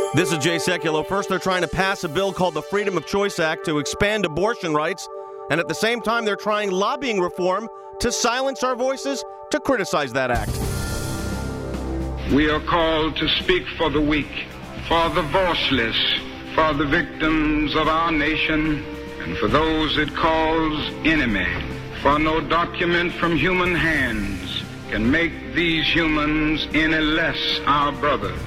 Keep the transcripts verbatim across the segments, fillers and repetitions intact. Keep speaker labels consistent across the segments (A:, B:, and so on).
A: This is Jay Sekulow. First, they're trying to pass a bill called the Freedom of Choice Act to expand abortion rights. And at the same time, they're trying lobbying reform to silence our voices to criticize that act.
B: We are called to speak for the weak, for the voiceless, for the victims of our nation, and for those it calls enemy. For no document from human hands can make these humans any less our brothers.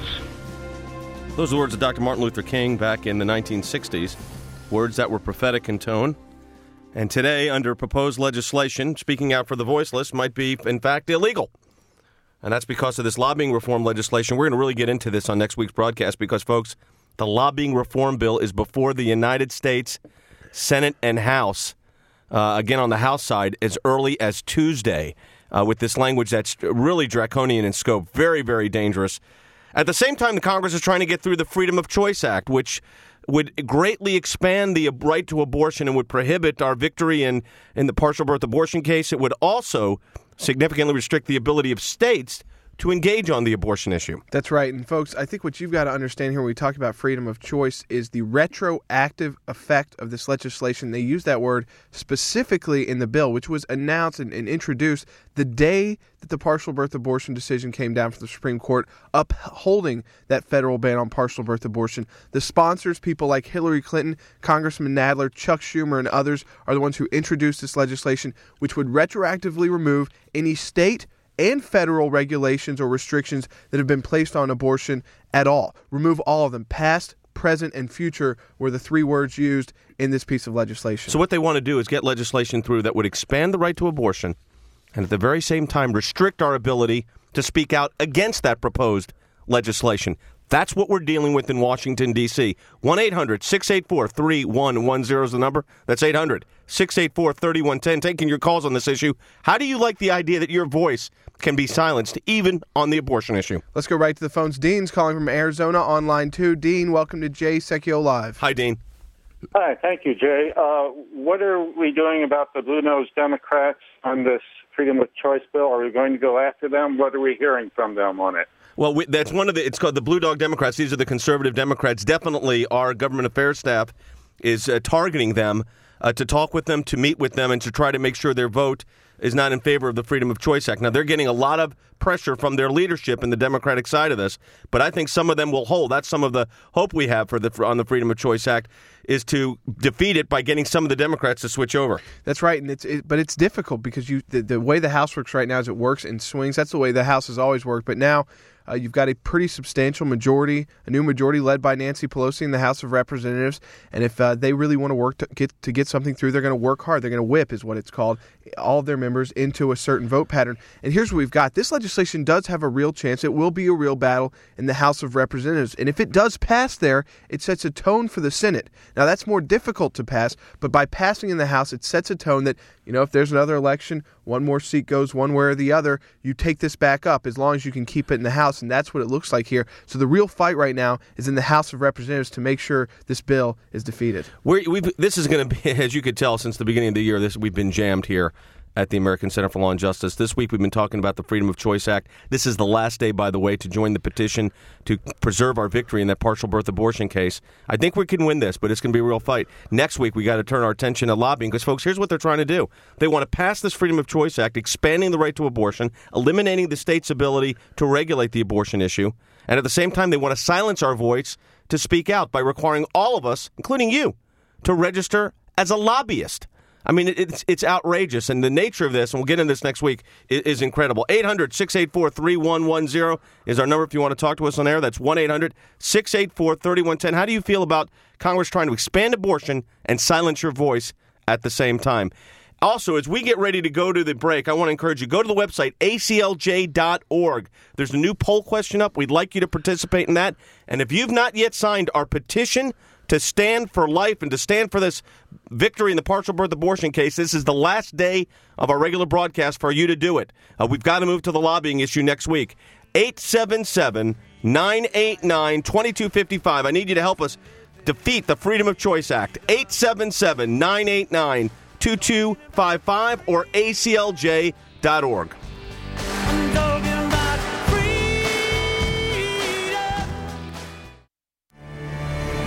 A: Those are the words of Doctor Martin Luther King back in the nineteen sixties, words that were prophetic in tone. And today, under proposed legislation, speaking out for the voiceless might be, in fact, illegal. And that's because of this lobbying reform legislation. We're going to really get into this on next week's broadcast because, folks, the lobbying reform bill is before the United States Senate and House, uh, again on the House side, as early as Tuesday, uh, with this language that's really draconian in scope, very, very dangerous. At the same time, the Congress is trying to get through the Freedom of Choice Act, which would greatly expand the right to abortion and would prohibit our victory in, in the partial birth abortion case. It would also significantly restrict the ability of states to engage on the abortion issue.
C: That's right. And folks, I think what you've got to understand here when we talk about freedom of choice is the retroactive effect of this legislation. They use that word specifically in the bill, which was announced and, and introduced the day that the partial birth abortion decision came down from the Supreme Court, upholding that federal ban on partial birth abortion. The sponsors, people like Hillary Clinton, Congressman Nadler, Chuck Schumer, and others, are the ones who introduced this legislation, which would retroactively remove any state and federal regulations or restrictions that have been placed on abortion at all. Remove all of them. Past, present, and future were the three words used in this piece of legislation.
A: So what they want to do is get legislation through that would expand the right to abortion and at the very same time restrict our ability to speak out against that proposed legislation. That's what we're dealing with in Washington, D C one eight hundred six eight four three one one zero is the number. That's eight hundred six eight four three one one zero. Taking your calls on this issue. How do you like the idea that your voice can be silenced, even on the abortion issue?
C: Let's go right to the phones. Dean's calling from Arizona on line two. Dean, welcome to Jay Sekulow Live.
A: Hi, Dean.
D: Hi, thank you, Jay. Uh, what are we doing about the blue-nosed Democrats on this Freedom of Choice bill? Are we going to go after them? What are we hearing from them on it?
A: Well, we, that's one of the, it's called the Blue Dog Democrats. These are the conservative Democrats. Definitely our government affairs staff is uh, targeting them uh, to talk with them, to meet with them, and to try to make sure their vote is not in favor of the Freedom of Choice Act. Now, they're getting a lot of pressure from their leadership in the Democratic side of this, but I think some of them will hold. That's some of the hope we have for the on the Freedom of Choice Act, is to defeat it by getting some of the Democrats to switch over.
C: That's right, and it's it, but it's difficult because you the, the way the House works right now is it works in swings. That's the way the House has always worked, but now Uh, you've got a pretty substantial majority, a new majority led by Nancy Pelosi in the House of Representatives. And if uh, they really want to work to get to get something through, they're going to work hard. They're going to whip, is what it's called, all of their members into a certain vote pattern. And here's what we've got. This legislation does have a real chance. It will be a real battle in the House of Representatives. And if it does pass there, it sets a tone for the Senate. Now, that's more difficult to pass, but by passing in the House, it sets a tone that, you know, if there's another election, one more seat goes one way or the other, you take this back up as long as you can keep it in the House, and that's what it looks like here. So the real fight right now is in the House of Representatives to make sure this bill is defeated.
A: We're, we've, this is going to be, as you could tell, since the beginning of the year, this we've been jammed here at the American Center for Law and Justice. This week we've been talking about the Freedom of Choice Act. This is the last day, by the way, to join the petition to preserve our victory in that partial birth abortion case. I think we can win this, but it's going to be a real fight. Next week we got to turn our attention to lobbying because, folks, here's what they're trying to do. They want to pass this Freedom of Choice Act, expanding the right to abortion, eliminating the state's ability to regulate the abortion issue, and at the same time they want to silence our voice to speak out by requiring all of us, including you, to register as a lobbyist. I mean, it's it's outrageous, and the nature of this, and we'll get into this next week, is, is incredible. eight hundred six eight four three one one zero is our number if you want to talk to us on air. That's one eight hundred six eight four three one one zero. How do you feel about Congress trying to expand abortion and silence your voice at the same time? Also, as we get ready to go to the break, I want to encourage you, go to the website, A C L J dot org. There's a new poll question up. We'd like you to participate in that. And if you've not yet signed our petition to stand for life and to stand for this victory in the partial birth abortion case, this is the last day of our regular broadcast for you to do it. Uh, we've got to move to the lobbying issue next week. eight seven seven, nine eight nine, two two five five. I need you to help us defeat the Freedom of Choice Act. eight seven seven, nine eight nine, two two five five or A C L J dot org.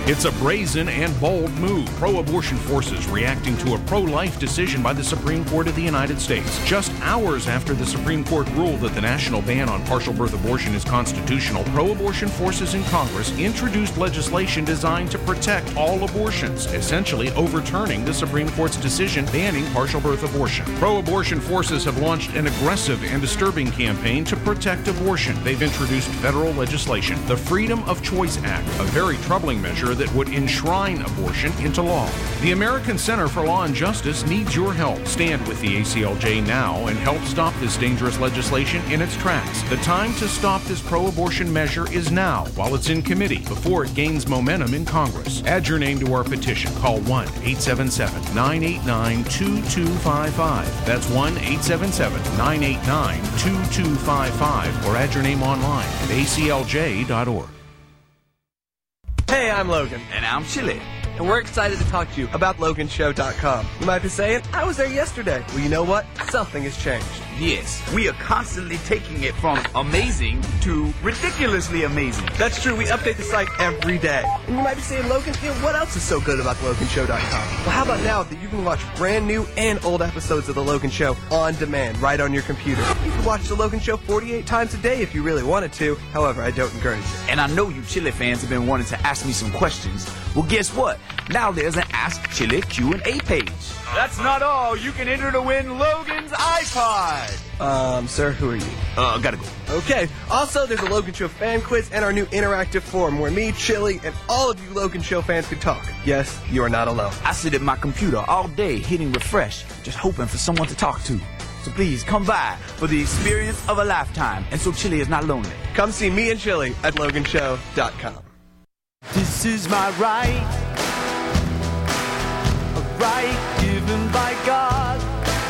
E: It's a brazen and bold move. Pro-abortion forces reacting to a pro-life decision by the Supreme Court of the United States. Just hours after the Supreme Court ruled that the national ban on partial birth abortion is constitutional, pro-abortion forces in Congress introduced legislation designed to protect all abortions, essentially overturning the Supreme Court's decision banning partial birth abortion. Pro-abortion forces have launched an aggressive and disturbing campaign to protect abortion. They've introduced federal legislation, the Freedom of Choice Act, a very troubling measure that would enshrine abortion into law. The American Center for Law and Justice needs your help. Stand with the A C L J now and help stop this dangerous legislation in its tracks. The time to stop this pro-abortion measure is now, while it's in committee, before it gains momentum in Congress. Add your name to our petition. Call one eight seven seven, nine eight nine, two two five five. That's one eight seven seven, nine eight nine, two two five five, or add your name online at A C L J dot org.
F: Hey, I'm Logan.
G: And I'm Chili.
F: And we're excited to talk to you about Logan Show dot com. You might be saying, I was there yesterday. Well, you know what? Something has changed.
G: Yes, we are constantly taking it from amazing to ridiculously amazing.
F: That's true. We update the site every day. And you might be saying, Logan, you know, what else is so good about Logan Show dot com? Well, how about now that you can watch brand new and old episodes of The Logan Show on demand right on your computer? You can watch The Logan Show forty-eight times a day if you really wanted to. However, I don't encourage it.
G: And I know you Chili fans have been wanting to ask me some questions. Well, guess what? Now there's an Ask Chili Q and A page. That's not all. You can enter to win Logan's iPod.
F: Um, sir, who are you?
G: Uh, gotta go.
F: Okay. Also, there's a Logan Show fan quiz and our new interactive forum where me, Chili, and all of you Logan Show fans can talk. Yes, you are not alone.
G: I sit at my computer all day hitting refresh, just hoping for someone to talk to. So please come by for the experience of a lifetime, and so Chili is not lonely.
F: Come see me and Chili at Logan Show dot com.
H: This is my right, a right given by God.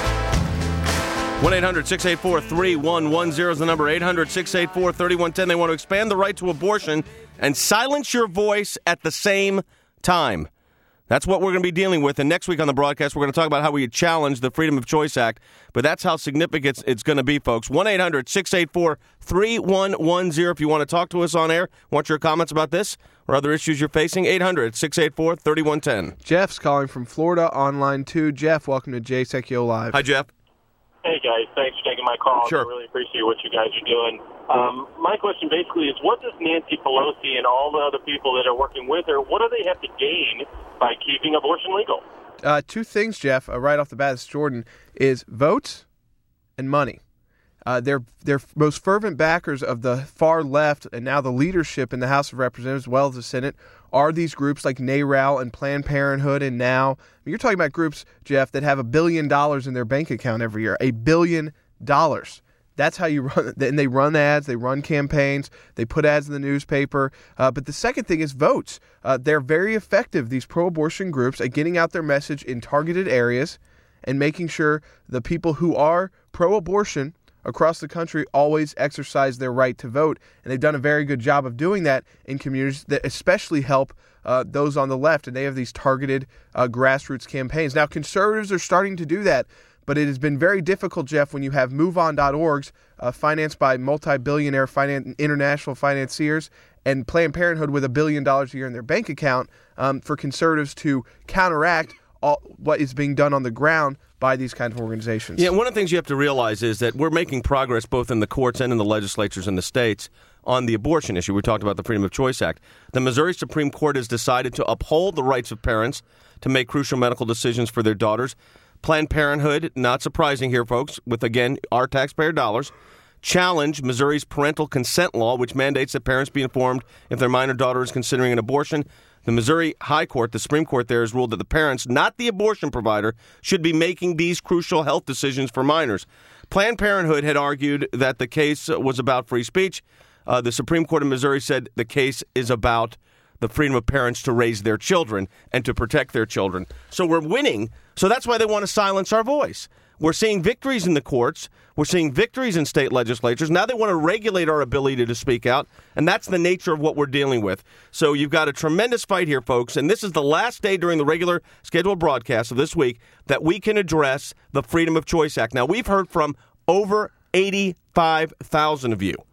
A: one eight hundred, six eight four, three one one zero is the number. eight hundred, six eight four, three one one zero. They want to expand the right to abortion and silence your voice at the same time. That's what we're going to be dealing with. And next week on the broadcast, we're going to talk about how we challenge the Freedom of Choice Act. But that's how significant it's going to be, folks. one eight hundred, six eight four, three one one zero if you want to talk to us on air. Want your comments about this or other issues you're facing? eight hundred, six eight four, three one one zero.
C: Jeff's calling from Florida on line two. Jeff, welcome to J S E C U Live.
A: Hi, Jeff.
I: Hey, guys. Thanks for taking my call.
A: Sure.
I: I really appreciate what you guys are doing. Um, my question basically is, what does Nancy Pelosi and all the other people that are working with her, what do they have to gain by keeping abortion legal?
C: Uh, two things, Jeff, uh, right off the bat, it's Jordan, is votes and money. Uh, they're, they're most fervent backers of the far left and now the leadership in the House of Representatives as well as the Senate are these groups like NARAL and Planned Parenthood and NOW. I mean, you're talking about groups, Jeff, that have a billion dollars in their bank account every year. A billion dollars. That's how you run. And they run ads, they run campaigns, they put ads in the newspaper. Uh, but the second thing is votes. Uh, they're very effective, these pro-abortion groups, at getting out their message in targeted areas and making sure the people who are pro-abortion across the country always exercise their right to vote. And they've done a very good job of doing that in communities that especially help uh, those on the left. And they have these targeted uh, grassroots campaigns. Now, conservatives are starting to do that. But it has been very difficult, Jeff, when you have move on dot orgs uh, financed by multi-billionaire finan- international financiers and Planned Parenthood with a billion dollars a year in their bank account um, for conservatives to counteract all, what is being done on the ground by these kinds of organizations.
A: Yeah, one of the things you have to realize is that we're making progress both in the courts and in the legislatures in the states on the abortion issue. We talked about the Freedom of Choice Act. The Missouri Supreme Court has decided to uphold the rights of parents to make crucial medical decisions for their daughters. Planned Parenthood, not surprising here, folks, with, again, our taxpayer dollars, challenge Missouri's parental consent law, which mandates that parents be informed if their minor daughter is considering an abortion. The Missouri High Court, the Supreme Court there, has ruled that the parents, not the abortion provider, should be making these crucial health decisions for minors. Planned Parenthood had argued that the case was about free speech. Uh, the Supreme Court of Missouri said the case is about the freedom of parents to raise their children and to protect their children. So we're winning. So that's why they want to silence our voice. We're seeing victories in the courts. We're seeing victories in state legislatures. Now they want to regulate our ability to speak out, and that's the nature of what we're dealing with. So you've got a tremendous fight here, folks, and this is the last day during the regular scheduled broadcast of this week that we can address the Freedom of Choice Act. Now, we've heard from over eighty-five thousand of you.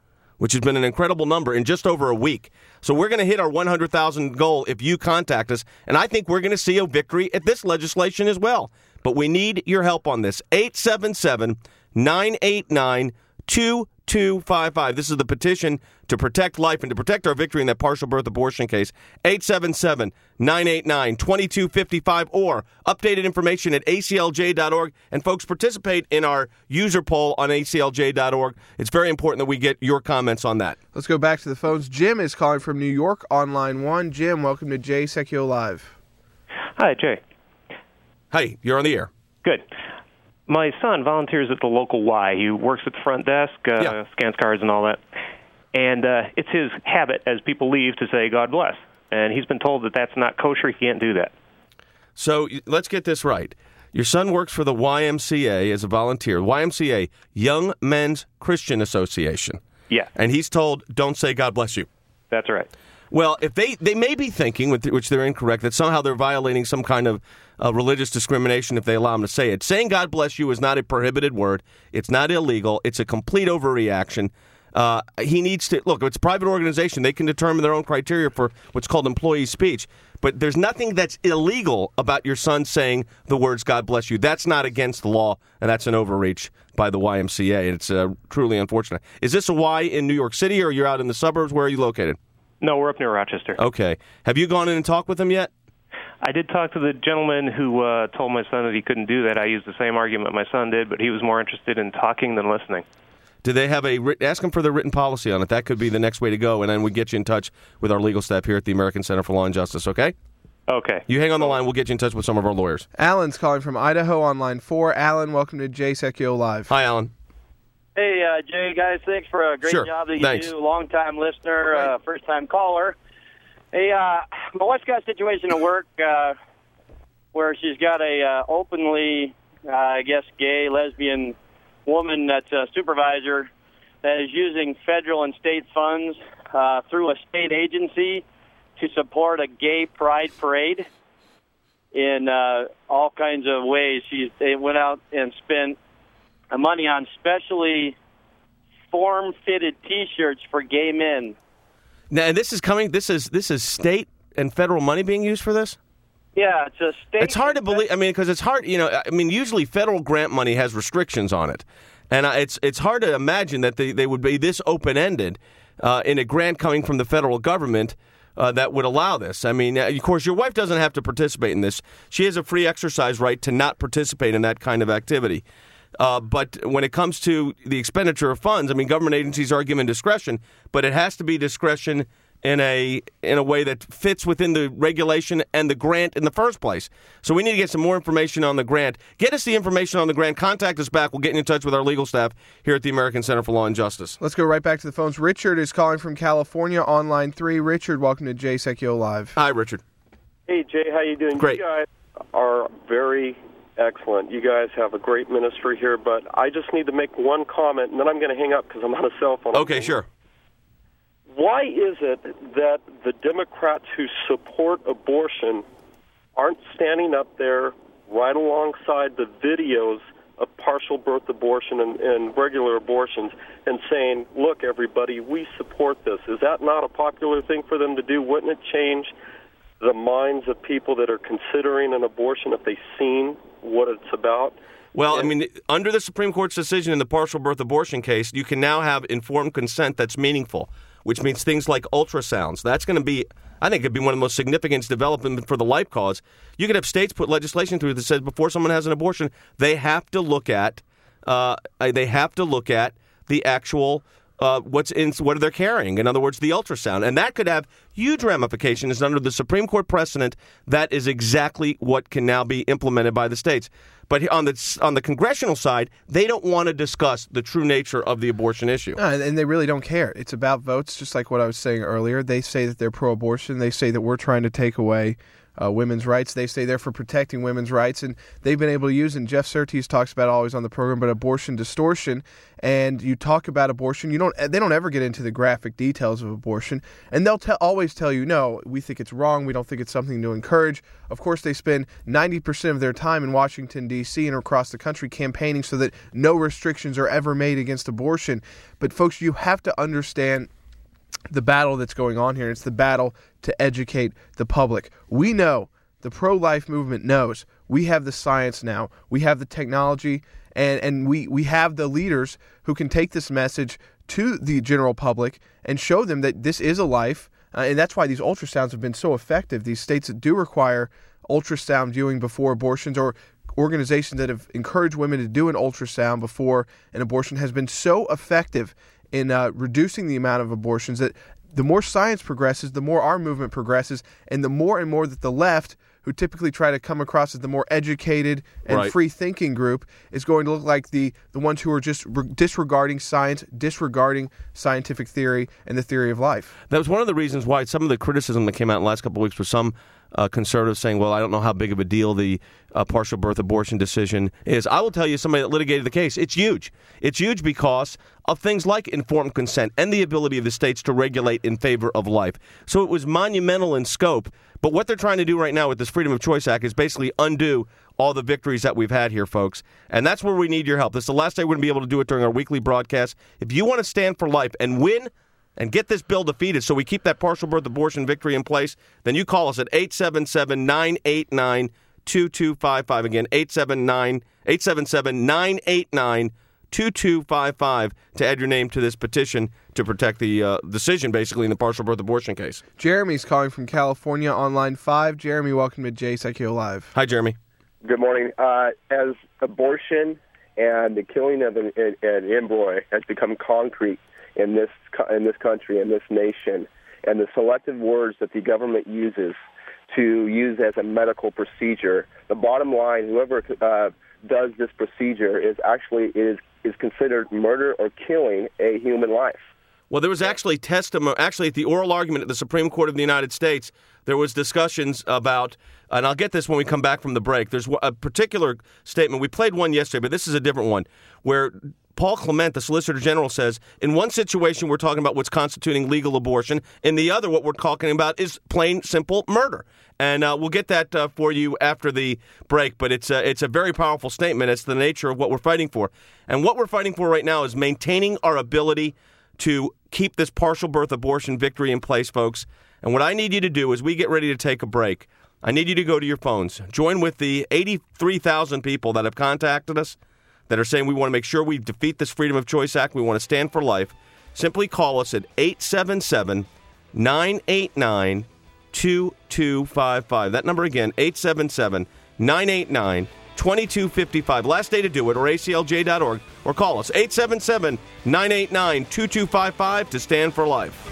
A: which has been an incredible number in just over a week. So we're going to hit our one hundred thousand goal if you contact us, and I think we're going to see a victory at this legislation as well. But we need your help on this. eight seven seven, nine eight nine, two two five five. This is the petition to protect life and to protect our victory in that partial birth abortion case. eight seven seven, nine eight nine, two two five five or updated information at A C L J dot org. And folks, participate in our user poll on A C L J dot org. It's very important that we get your comments on that.
C: Let's go back to the phones. Jim is calling from New York on line one. Jim, welcome to Jay Sekulow Live.
J: Hi, Jay.
A: Hi, you're on the air.
J: Good. My son volunteers at the local Y. He works at the front desk, uh, yeah. scans cards and all that. And uh, it's his habit as people leave to say, God bless. And he's been told that that's not kosher. He can't do that.
A: So let's get this right. Your son works for the Y M C A as a volunteer. Y M C A, Young Men's Christian Association.
J: Yeah.
A: And he's told, don't say God bless you.
J: That's right.
A: Well, if they, they may be thinking, which they're incorrect, that somehow they're violating some kind of uh, religious discrimination if they allow them to say it. Saying God bless you is not a prohibited word. It's not illegal. It's a complete overreaction. Uh, he needs to, look, it's a private organization. They can determine their own criteria for what's called employee speech. But there's nothing that's illegal about your son saying the words God bless you. That's not against the law, and that's an overreach by the Y M C A. It's uh, truly unfortunate. Is this a Y in New York City, or you're out in the suburbs? Where are you located?
J: No, we're up near Rochester.
A: Okay. Have you gone in and talked with them yet?
J: I did talk to the gentleman who uh, told my son that he couldn't do that. I used the same argument my son did, but he was more interested in talking than listening.
A: Do they have a – ask them for their written policy on it. That could be the next way to go, and then we get you in touch with our legal staff here at the American Center for Law and Justice, okay?
J: Okay.
A: You hang on the line. We'll get you in touch with some of our lawyers.
C: Alan's calling from Idaho on line four. Alan, welcome to Jay Sekulow Live.
A: Hi, Alan.
K: Hey, uh, Jay, guys, thanks for a great
A: sure.
K: job that you
A: Thanks.
K: do. Long-time listener, uh, first-time caller. Hey, uh, my wife's got a situation at work uh, where she's got a uh, openly, uh, I guess, gay, lesbian woman that's a supervisor that is using federal and state funds uh, through a state agency to support a gay pride parade in uh, all kinds of ways. She they went out and spent money on specially form-fitted T-shirts for gay men.
A: Now, and this is coming. This is this is state and federal money being used for this.
K: Yeah, it's a state.
A: It's hard to believe. I mean, because it's hard. You know, I mean, usually federal grant money has restrictions on it, and it's it's hard to imagine that they, they would be this open-ended uh, in a grant coming from the federal government uh, that would allow this. I mean, of course, your wife doesn't have to participate in this. She has a free exercise right to not participate in that kind of activity. Uh, but when it comes to the expenditure of funds, I mean, government agencies are given discretion, but it has to be discretion in a in a way that fits within the regulation and the grant in the first place. So we need to get some more information on the grant. Get us the information on the grant. Contact us back. We'll get in touch with our legal staff here at the American Center for Law and Justice.
C: Let's go right back to the phones. Richard is calling from California on line three. Richard, welcome to Jay Sekulow Live.
A: Hi, Richard.
L: Hey, Jay, how you doing?
A: Great.
L: You guys are very excellent. You guys have a great ministry here, but I just need to make one comment, and then I'm going to hang up because I'm on a cell phone.
A: Okay, sure.
L: Why is it that the Democrats who support abortion aren't standing up there right alongside the videos of partial birth abortion and, and regular abortions and saying, look, everybody, we support this? Is that not a popular thing for them to do? Wouldn't it change the minds of people that are considering an abortion if they've seen what it's about?
A: Well, I mean, under the Supreme Court's decision in the partial birth abortion case, you can now have informed consent that's meaningful, which means things like ultrasounds. That's going to be, I think, it'd be one of the most significant developments for the life cause. You could have states put legislation through that says before someone has an abortion, they have to look at, uh, they have to look at the actual Uh, what's in what they're carrying. In other words, the ultrasound. And that could have huge ramifications under the Supreme Court precedent. That is exactly what can now be implemented by the states. But on the on the congressional side, they don't want to discuss the true nature of the abortion issue.
C: No, and they really don't care. It's about votes, just like what I was saying earlier. They say that they're pro-abortion. They say that we're trying to take away uh, women's rights. They say they're for protecting women's rights, and they've been able to use, and Jeff Surtees talks about always on the program, but abortion distortion. And you talk about abortion, you don't. They don't ever get into the graphic details of abortion, and they'll tell, always tell you, no, we think it's wrong. We don't think it's something to encourage. Of course, they spend ninety percent of their time in Washington, D C and across the country campaigning so that no restrictions are ever made against abortion. But folks, you have to understand the battle that's going on here. It's the battle to educate the public. We know, the pro-life movement knows, we have the science now, we have the technology, and, and we, we have the leaders who can take this message to the general public and show them that this is a life, uh, and that's why these ultrasounds have been so effective. These states that do require ultrasound viewing before abortions, or organizations that have encouraged women to do an ultrasound before an abortion, has been so effective in uh, reducing the amount of abortions that the more science progresses, the more our movement progresses, and the more and more that the left, who typically try to come across as the more educated and
A: right.
C: free-thinking group, is going to look like the, the ones who are just re- disregarding science, disregarding scientific theory and the theory of life.
A: That was one of the reasons why some of the criticism that came out in the last couple of weeks was some uh, conservatives saying, well, I don't know how big of a deal the uh, partial birth abortion decision is. I will tell you, somebody that litigated the case, it's huge. It's huge because of things like informed consent and the ability of the states to regulate in favor of life. So it was monumental in scope. But what they're trying to do right now with this Freedom of Choice Act is basically undo all the victories that we've had here, folks. And that's where we need your help. This is the last day we're going to be able to do it during our weekly broadcast. If you want to stand for life and win and get this bill defeated so we keep that partial birth abortion victory in place, then you call us at eight seven seven, nine eight nine, two two five five. Again, eight seven seven, nine eight nine, two two five five to add your name to this petition to protect the uh, decision, basically, in the partial birth abortion case.
C: Jeremy's calling from California on line five. Jeremy, welcome to J S I K O Live.
A: Hi, Jeremy.
M: Good morning. Uh, as abortion and the killing of an, an, an embryo has become concrete in this in this country, in this nation, and the selective words that the government uses to use as a medical procedure, the bottom line, whoever uh, does this procedure is actually is is considered murder or killing a human life.
A: Well, there was actually testimony, actually at the oral argument at the Supreme Court of the United States, there was discussions about, and I'll get this when we come back from the break, there's a particular statement, we played one yesterday, but this is a different one, where Paul Clement, the Solicitor General, says, in one situation we're talking about what's constituting legal abortion, in the other what we're talking about is plain, simple murder. And uh, we'll get that uh, for you after the break, but it's, uh, it's a very powerful statement. It's the nature of what we're fighting for. And what we're fighting for right now is maintaining our ability to keep this partial birth abortion victory in place, folks. And what I need you to do is we get ready to take a break. I need you to go to your phones. Join with the eighty-three thousand people that have contacted us that are saying we want to make sure we defeat this Freedom of Choice Act. We want to stand for life. Simply call us at eight seven seven, nine eight nine, two two five five. That number again, eight seven seven, nine eight nine, two two five five. Last day to do it, or A C L J dot org, or call us, eight seven seven, nine eight nine, two two five five to stand for life.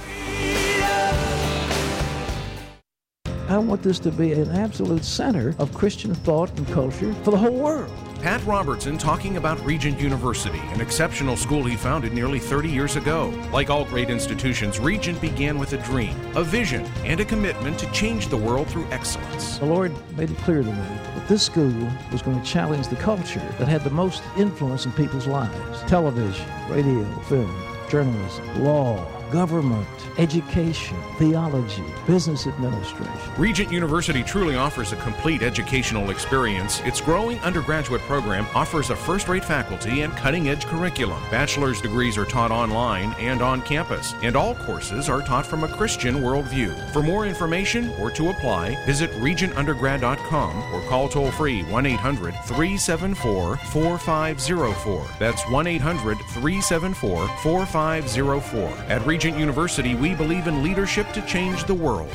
N: I want this to be an absolute center of Christian thought and culture for the whole world.
E: Pat Robertson talking about Regent University, an exceptional school he founded nearly thirty years ago. Like all great institutions, Regent began with a dream, a vision, and a commitment to change the world through excellence.
N: The Lord made it clear to me that this school was going to challenge the culture that had the most influence in people's lives. Television, radio, film, journalism, law, government, education, theology, business administration.
E: Regent University truly offers a complete educational experience. Its growing undergraduate program offers a first-rate faculty and cutting-edge curriculum. Bachelor's degrees are taught online and on campus, and all courses are taught from a Christian worldview. For more information or to apply, visit regent undergrad dot com or call toll-free one eight hundred, three seven four, four five zero four. That's one eight hundred, three seven four, four five zero four. At Regent University, we believe in leadership to change the world.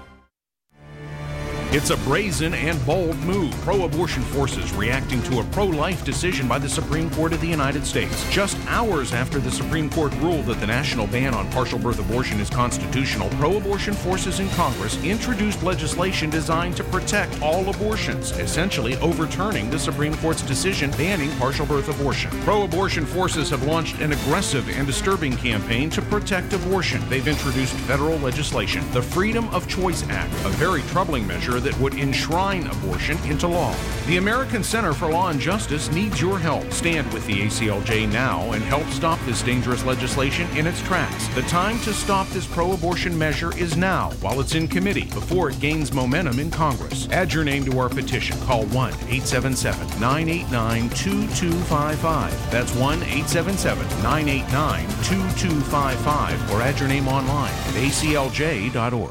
E: It's a brazen and bold move. Pro-abortion forces reacting to a pro-life decision by the Supreme Court of the United States. Just hours after the Supreme Court ruled that the national ban on partial birth abortion is constitutional, pro-abortion forces in Congress introduced legislation designed to protect all abortions, essentially overturning the Supreme Court's decision banning partial birth abortion. Pro-abortion forces have launched an aggressive and disturbing campaign to protect abortion. They've introduced federal legislation, the Freedom of Choice Act, a very troubling measure measure that would enshrine abortion into law. The American Center for Law and Justice needs your help. Stand with the A C L J now and help stop this dangerous legislation in its tracks. The time to stop this pro-abortion measure is now, while it's in committee, before it gains momentum in Congress. Add your name to our petition. Call one eight seven seven, nine eight nine, two two five five. That's one eight seven seven, nine eight nine, two two five five, or add your name online at A C L J dot org.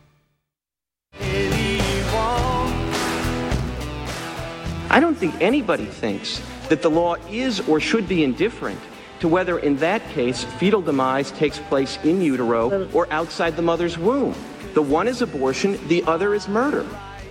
O: I don't think anybody thinks that the law is or should be indifferent to whether, in that case, fetal demise takes place in utero or outside the mother's womb. The one is abortion, the other is murder.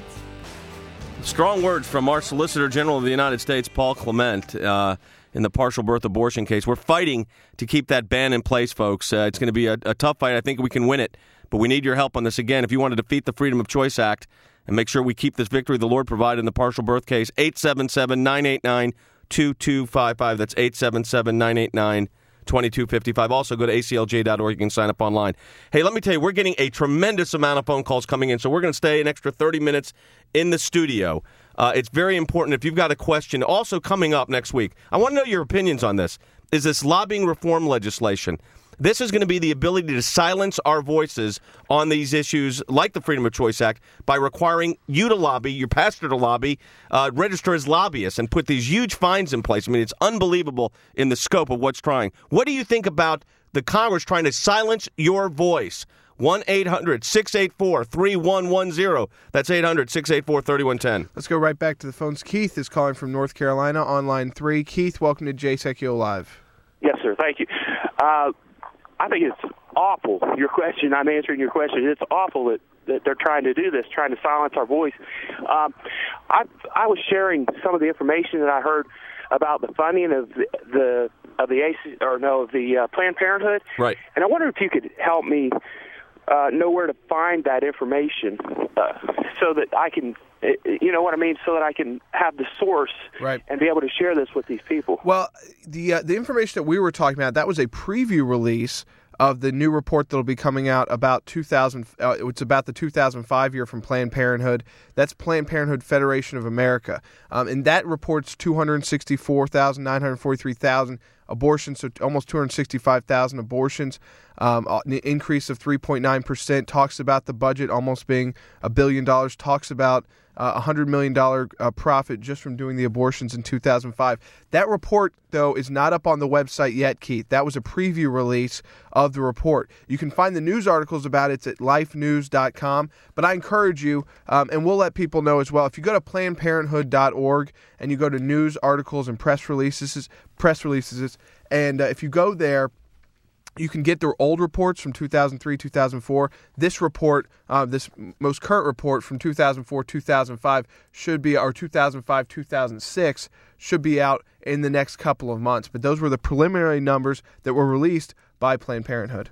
A: Strong words from our Solicitor General of the United States, Paul Clement, uh, in the partial birth abortion case. We're fighting to keep that ban in place, folks. Uh, it's going to be a, a tough fight. I think we can win it, but we need your help on this. Again, if you want to defeat the Freedom of Choice Act and make sure we keep this victory the Lord provided in the partial birth case, eight seven seven, nine eight nine, two two five five. That's eight seven seven, nine eight nine, two two five five. Also, go to A C L J dot org. You can sign up online. Hey, let me tell you, we're getting a tremendous amount of phone calls coming in, so we're going to stay an extra thirty minutes in the studio. Uh, it's very important if you've got a question. Also coming up next week, I want to know your opinions on this, is this lobbying reform legislation. This is going to be the ability to silence our voices on these issues like the Freedom of Choice Act by requiring you to lobby, your pastor to lobby, uh, register as lobbyists, and put these huge fines in place. I mean, it's unbelievable in the scope of what's trying. What do you think about the Congress trying to silence your voice? one eight hundred, six eight four, three one one zero. That's eight hundred, six eight four, three one one zero.
C: Let's go right back to the phones. Keith is calling from North Carolina on line three. Keith, welcome to Jay Sekulow Live.
P: Yes, sir. Thank you. Uh, I think it's awful, your question. I'm answering your question. It's awful that, that they're trying to do this, trying to silence our voice. Um, I, I was sharing some of the information that I heard about the funding of the, the of the A C or no of the uh, Planned Parenthood.
A: Right.
P: And I wonder if you could help me uh, know where to find that information uh, so that I can, you know what I mean, so that I can have the source
C: right.
P: and be able to share this with these people.
C: Well, the uh, the information that we were talking about, that was a preview release of the new report that will be coming out about two thousand. Uh, it's about the two thousand five year from Planned Parenthood. That's Planned Parenthood Federation of America, um, and that reports two hundred sixty-four thousand nine hundred forty-three thousand abortions, so almost two hundred sixty-five thousand abortions, um, an increase of three point nine percent. Talks about the budget almost being a billion dollars. Talks about Uh, a one hundred million dollars uh, profit just from doing the abortions in two thousand five. That report, though, is not up on the website yet, Keith. That was a preview release of the report. You can find the news articles about it at life news dot com, but I encourage you, um, and we'll let people know as well, if you go to planned parenthood dot org and you go to news articles and press releases, press releases, and uh, if you go there, you can get their old reports from two thousand three, two thousand four. This report, uh, this most current report from two thousand four, two thousand five should be, or two thousand five, two thousand six should be out in the next couple of months. But those were the preliminary numbers that were released by Planned Parenthood.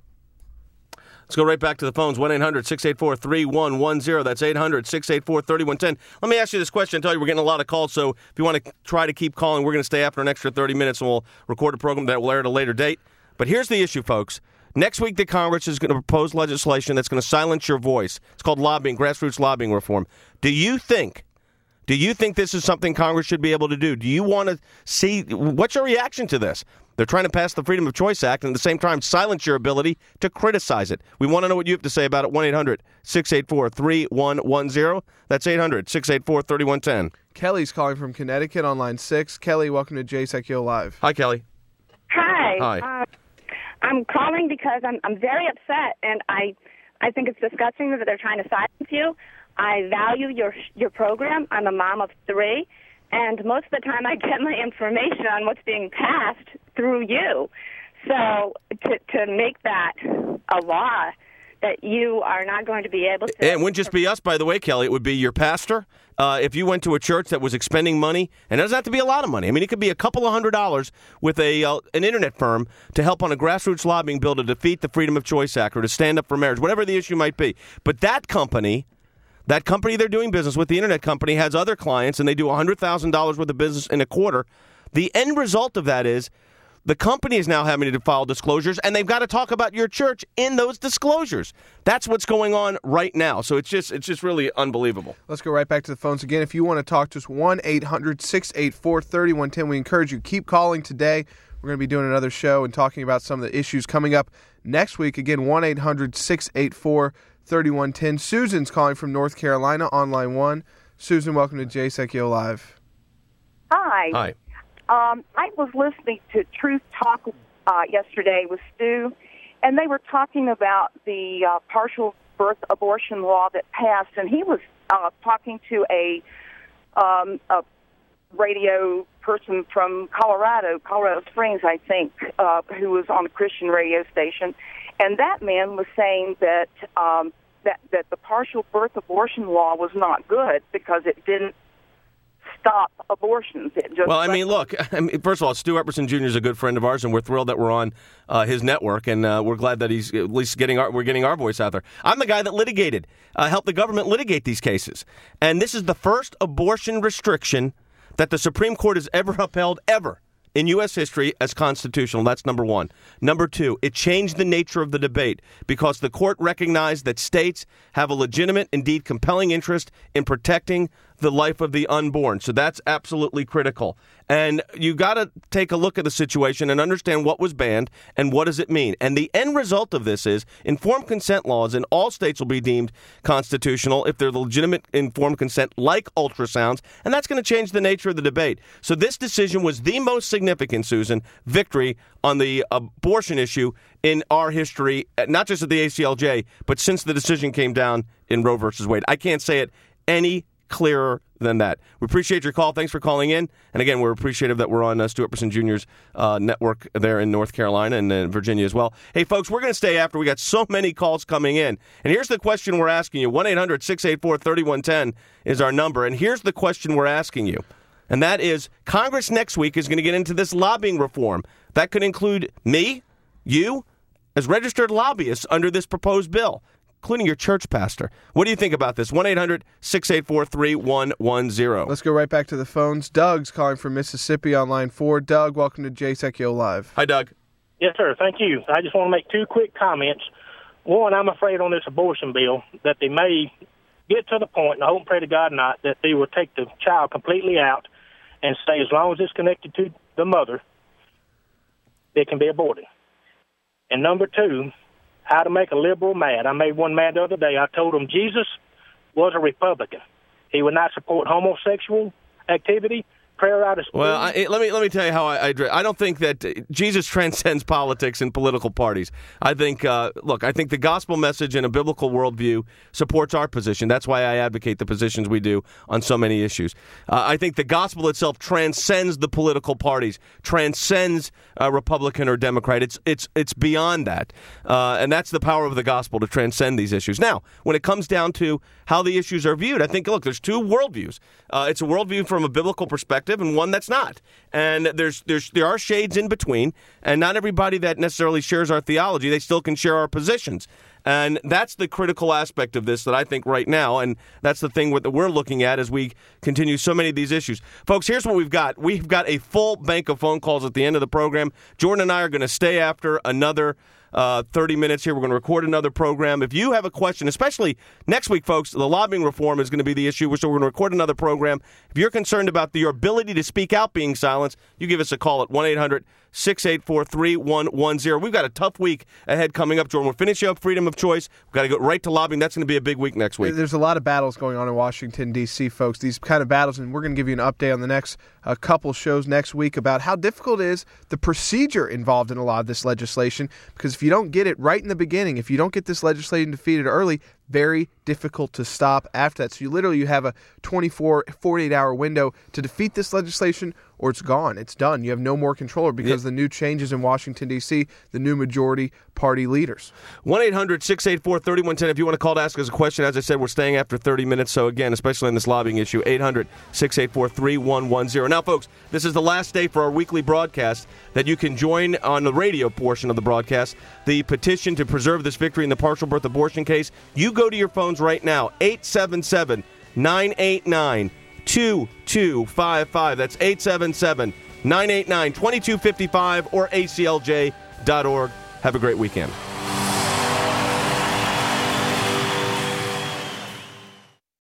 A: Let's go right back to the phones. one eight hundred, six eight four, three one one zero. That's eight hundred, six eight four, three one one zero. Let me ask you this question. I tell you, we're getting a lot of calls, so if you want to try to keep calling, we're going to stay after an extra thirty minutes, and we'll record a program that will air at a later date. But here's the issue, folks. Next week, the Congress is going to propose legislation that's going to silence your voice. It's called lobbying, grassroots lobbying reform. Do you think, do you think this is something Congress should be able to do? Do you want to see, what's your reaction to this? They're trying to pass the Freedom of Choice Act and at the same time silence your ability to criticize it. We want to know what you have to say about it. one eight hundred, six eight four, three one one zero. That's eight hundred, six eight four, three one one zero.
C: Kelly's calling from Connecticut on line six. Kelly, welcome to Jay Sekulow Live.
A: Hi, Kelly.
Q: Hi.
A: Hi.
Q: Uh, I'm calling because I'm I'm very upset, and I I think it's disgusting that they're trying to silence you. I value your your program. I'm a mom of three, and most of the time I get my information on what's being passed through you. So to to make that a law that you are not going to be able to...
A: It wouldn't just be us, by the way, Kelly. It would be your pastor. Uh, if you went to a church that was expending money, and it doesn't have to be a lot of money. I mean, it could be a couple of hundred dollars with a uh, an internet firm to help on a grassroots lobbying bill to defeat the Freedom of Choice Act or to stand up for marriage, whatever the issue might be. But that company, that company they're doing business with, the internet company, has other clients, and they do one hundred thousand dollars worth of business in a quarter. The end result of that is the company is now having to file disclosures, and they've got to talk about your church in those disclosures. That's what's going on right now. So it's just it's just really unbelievable.
C: Let's go right back to the phones again. If you want to talk to us, one eight hundred six eight four three one one zero. We encourage you, keep calling today. We're going to be doing another show and talking about some of the issues coming up next week. Again, one eight hundred six eight four three one one zero. Susan's calling from North Carolina on line one. Susan, welcome to J S E C O Live.
R: Hi.
A: Hi.
R: Um, I was listening to Truth Talk uh, yesterday with Stu, and they were talking about the uh, partial birth abortion law that passed, and he was uh, talking to a, um, a radio person from Colorado, Colorado Springs, I think, uh, who was on a Christian radio station, and that man was saying that um, that that the partial birth abortion law was not good because it didn't stop abortions. It just
A: well, I mean, look, I mean, first of all, Stu Epperson Junior is a good friend of ours, and we're thrilled that we're on uh, his network, and uh, we're glad that he's at least getting our, we're getting our voice out there. I'm the guy that litigated, uh, helped the government litigate these cases, and this is the first abortion restriction that the Supreme Court has ever upheld, ever, in U S history as constitutional. That's number one. Number two, it changed the nature of the debate because the court recognized that states have a legitimate, indeed compelling interest in protecting the life of the unborn. So that's absolutely critical. And you got to take a look at the situation and understand what was banned and what does it mean. And the end result of this is informed consent laws in all states will be deemed constitutional if they're legitimate informed consent like ultrasounds, and that's going to change the nature of the debate. So this decision was the most significant, Susan, victory on the abortion issue in our history, not just at the A C L J, but since the decision came down in Roe versus Wade. I can't say it any clearer than that. We appreciate your call. Thanks for calling in. And again, we're appreciative that we're on uh, Stu Epperson Junior's uh, network there in North Carolina and uh, Virginia as well. Hey, folks, we're going to stay after. We got so many calls coming in. And here's the question we're asking you. one eight hundred six eight four three one one zero is our number. And here's the question we're asking you. And that is, Congress next week is going to get into this lobbying reform. That could include me, you, as registered lobbyists under this proposed bill, including your church pastor. What do you think about this? one eight hundred six eight four three one one zero.
C: Let's go right back to the phones. Doug's calling from Mississippi on line four. Doug, welcome to J S E C O Live.
A: Hi, Doug.
S: Yes, sir. Thank you. I just want to make two quick comments. One, I'm afraid on this abortion bill that they may get to the point, and I hope and pray to God not, that they will take the child completely out and say as long as it's connected to the mother, it can be aborted. And number two, how to make a liberal mad. I made one mad the other day. I told him Jesus was a Republican. He would not support homosexual activity, prayer out of school.
A: Well, I, let me let me tell you how I, I I don't think that Jesus transcends politics and political parties. I think, uh, look, I think the gospel message and a biblical worldview supports our position. That's why I advocate the positions we do on so many issues. Uh, I think the gospel itself transcends the political parties, transcends uh, Republican or Democrat. It's it's it's beyond that, uh, and that's the power of the gospel to transcend these issues. Now, when it comes down to how the issues are viewed, I think, look, there's two worldviews. Uh, it's a worldview from a biblical perspective and one that's not. And there's there's there are shades in between, and not everybody that necessarily shares our theology, they still can share our positions. And that's the critical aspect of this that I think right now, and that's the thing that we're looking at as we continue so many of these issues. Folks, here's what we've got. We've got a full bank of phone calls at the end of the program. Jordan and I are going to stay after another Uh, thirty minutes here. We're going to record another program. If you have a question, especially next week, folks, the lobbying reform is going to be the issue, so we're going to record another program. If you're concerned about the, your ability to speak out being silenced, you give us a call at one eight hundred six eight four three one one zero. We've got a tough week ahead coming up, Jordan. We're finishing up freedom of choice. We've got to go right to lobbying. That's going to be a big week next week.
C: There's a lot of battles going on in Washington, D C, folks, these kind of battles, and we're going to give you an update on the next uh, couple shows next week about how difficult it is, the procedure involved in a lot of this legislation, because if you don't get it right in the beginning, if you don't get this legislation defeated early, very difficult to stop after that. So you literally you have a twenty-four, forty-eight hour window to defeat this legislation, or it's gone. It's done. You have no more control because yep. the new changes in Washington, D C, the new majority party leaders.
A: one eight hundred six eight four three one one zero. If you want to call to ask us a question, as I said, we're staying after thirty minutes. So again, especially in this lobbying issue, eight hundred six eight four three one one zero. Now, folks, this is the last day for our weekly broadcast that you can join on the radio portion of the broadcast. The petition to preserve this victory in the partial birth abortion case. You go to your phones right now, eight seven seven, nine eight nine, two two five five. That's eight seven seven, nine eight nine, two two five five or A C L J dot org. Have a great weekend.